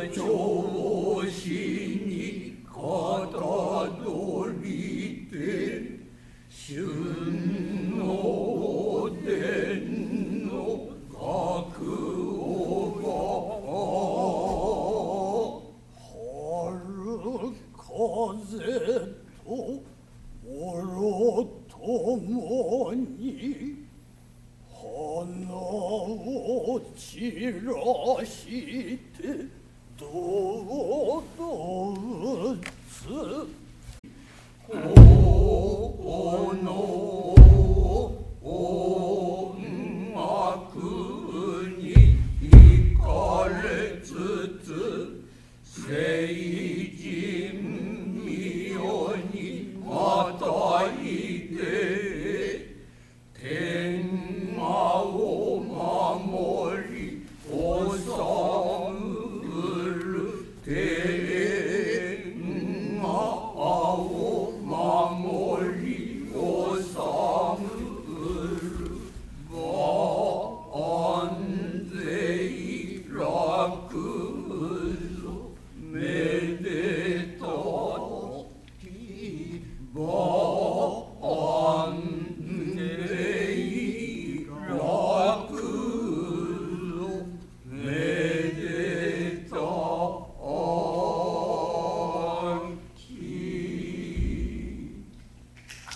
調子にかたどりて春の伝の学を春風ともろともに花を散らしてどうつこの音楽に惹かれつつ